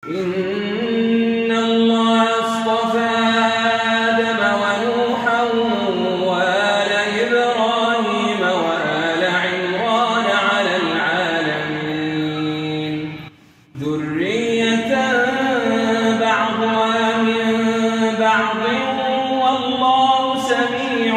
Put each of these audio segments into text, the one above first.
إن الله اصطفى آدم ونوحا وآل إبراهيم وآل عمران على العالمين ذرية بعضها من بعض والله سميع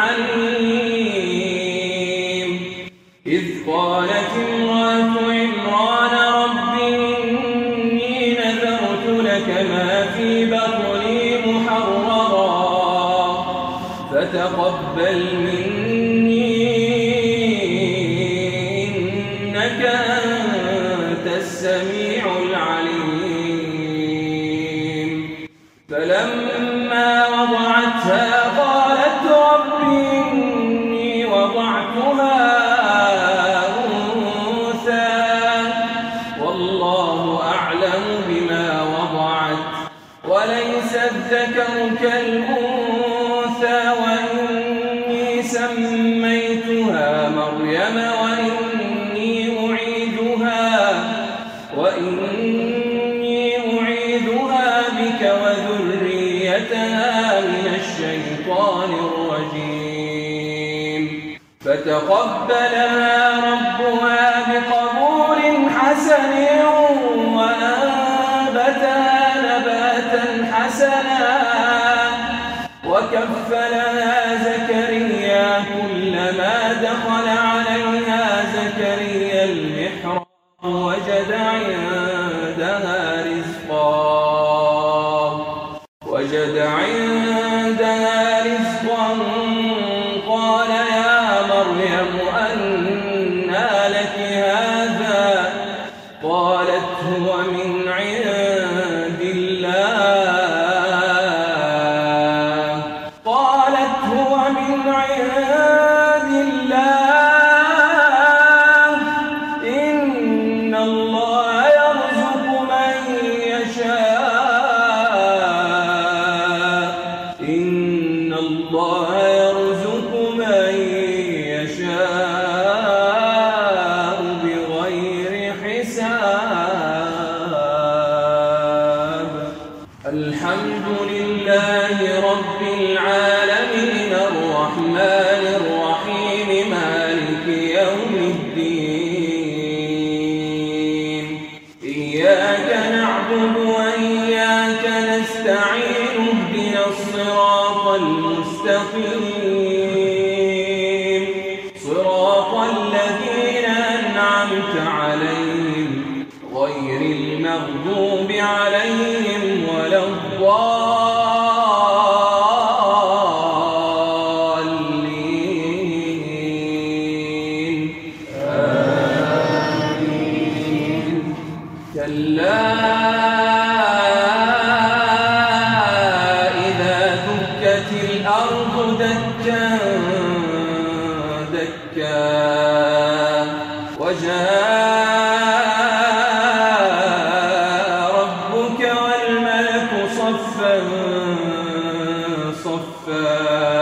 عليم. إذ قالت امرأة عمران رب إني نذرت لك ما في بطني محررا فتقبل مني إنك أنت السميع العليم. فلما وضعتها قالت رب إني وضعتها أنثى والله أعلم بما وضعت وليس الذكر كالأنثى وإني سميتها مريم وإني أعيذها بك وذريتها من الشيطان الرجيم. فتقبلها ربها بقبول حسن وأنبتها نباتا حسنا وكفلها زكريا كلما دخل عليها زكريا المحراب وجد عندها رزقا قال يا مريم أنى لك هذا قالت هو من عند الله إن الله يرزق من يشاء بغير حساب. الحمد لله رب العالمين الرحمن الرحيم مالك يوم الدين إياك نعبد وإياك نستعين اهدنا الصراط المستقيم صراط الذين أنعمت عليهم غير المغضوب عليهم ولا الضالين آمين. كلا إذا دكت الأرض دكا دكا وجاء ربك والملك صفا صفا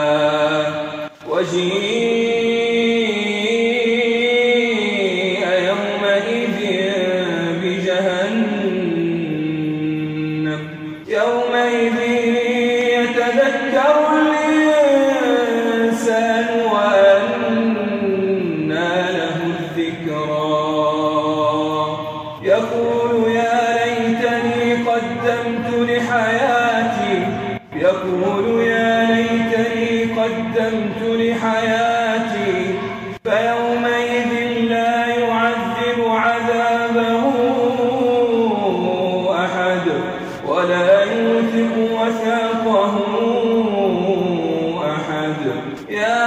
وجيء يومئذ بجهنم يومئذ يتذكر الإنسان وأنى له الذكرى يقول يا ليتني قدمت لحياتي فيومئذ لا يعذب عذابه أحد ولا يوثق وثاقه أحد. يا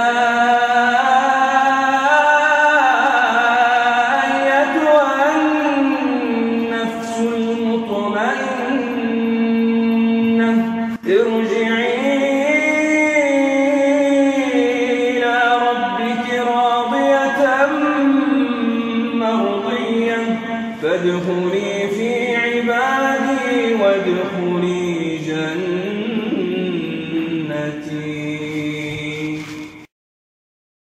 أيتها النفس المطمئنة ارجعي إلى ربك راضية مرضية فادخلي في